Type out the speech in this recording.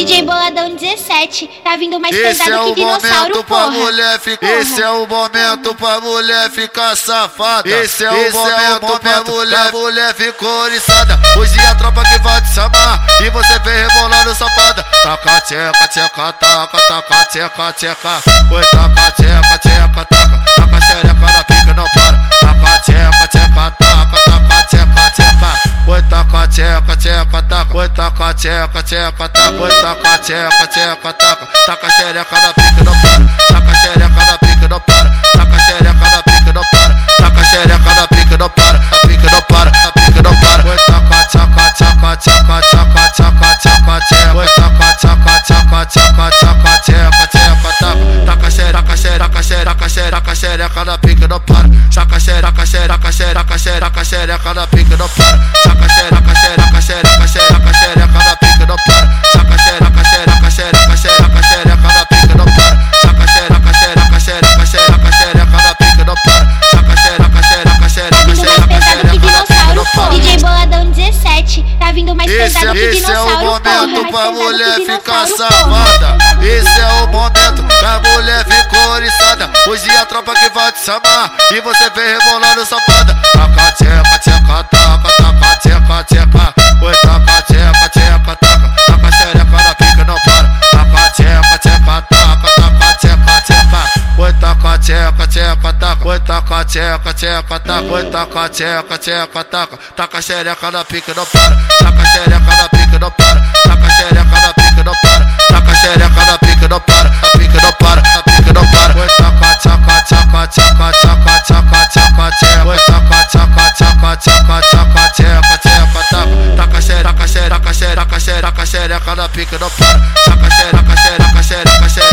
DJ Boladão 17, tá vindo mais pesado que dinossauro, porra. Esse é o momento pra mulher ficar safada. Esse é o momento pra mulher ficou oriçada. Hoje a tropa que vai te chamar e você vem rebolando safada. Taca, tcheca, tcheca, taca, taca, tcheca, tcheca. Oi, taca, tcheca, tcheca, taca. Taca xereca na pica, não para. Taca, tcheca, tcheca, taca, taca, tcheca, tcheca. Oi, taca, tcheca, tcheca, taca. Oi, taca, tcheca, tcheca, taca. Oi, taca, tcheca, tcheca, taca. Taca xereca na pica, não para. Taca xereca na pica, não para. Taca xereca na pica, não para. Taca xereca na pica, não para. A pica não para, a pica não para. Oi, taca, tchaca, tchaca, tchaca, tchaca, tchaca, tchaca, tcheca. Oi, taca, tchaca, tchaca, tchaca, tchaca, tcheca, tcheca, taca. Taca xereca, xereca, xereca, xereca, xereca na pica, não para. Taca xereca, xereca, xereca, xereca, xereca na pica, não para. Taca xereca, xereca, xereca, xereca, xereca na pica, não para. Taca xereca, xereca, xereca, xereca, xereca na pica, não para. Taca xereca, xereca, xereca, xereca, xereca na pica, não para. Taca xereca, xereca, xereca, xereca, xereca na pica, não para. DJ Boladão 17, tá vindo mais pesado que dinossauro, Esse é o momento porra. pra mulher ficar safada. Esse é o momento que a mulher ficou oriçada. Hoje a tropa que vai te chamar e você vem rebolando safada. Taca, tcheca, tcheca, taca, taca, tcheca, tcheca. Oi, taca, tcheca, tcheca, taca. Taca xereca na pica, não para. Taca, tcheca, tcheca, taca, taca, tcheca, tcheca. Oi, taca, tcheca, tcheca, taca. Oi, taca, tcheca, tcheca, taca. Oi, taca, tcheca, tcheca, taca. Taca xereca na pica, não para. Taca xereca na pica, não para. Taca xereca na pica, não para. Taca xereca na pica, não para. A pica não para, a pica não para. Oi, taca, tchaca, tchaca, tchaca, tchaca, tchaca, tchaca, tcheca. Oi, taca, tchaca, tchaca, tchaca, tchaca, tcheca, tcheca, taca. Taca xereca, xereca, xereca, xereca, xereca na pica, não para. Taca xereca, xereca, xereca, xereca.